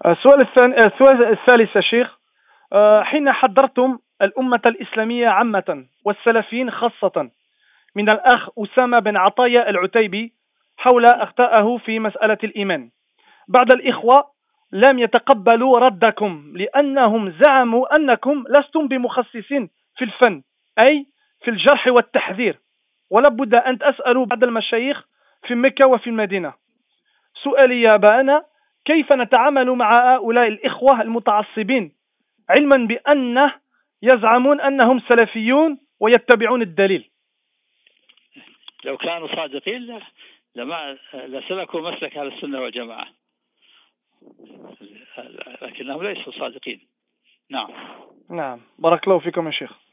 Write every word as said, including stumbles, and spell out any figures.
السؤال الثاني السؤال الثالث يا شيخ، آه، حين حذرتم الأمة الإسلامية عامة والسلفيين خاصة من الأخ أسامة بن عطية العتيبي حول أخطائه في مسألة الإيمان، بعض الإخوة لم يتقبلوا ردكم لأنهم زعموا أنكم لستم بمخصصين في الفن، أي في الجرح والتحذير، ولابد أن تسألوا بعض المشايخ في مكة وفي المدينة. سؤالي يا أبانا، كيف نتعامل مع هؤلاء الإخوة المتعصبين علما بأنه يزعمون أنهم سلفيون ويتبعون الدليل؟ لو كانوا صادقين لما لسلكوا مسلك أهل السنة والجماعة، لكنهم ليسوا صادقين. نعم. نعم، بارك الله فيكم يا شيخ.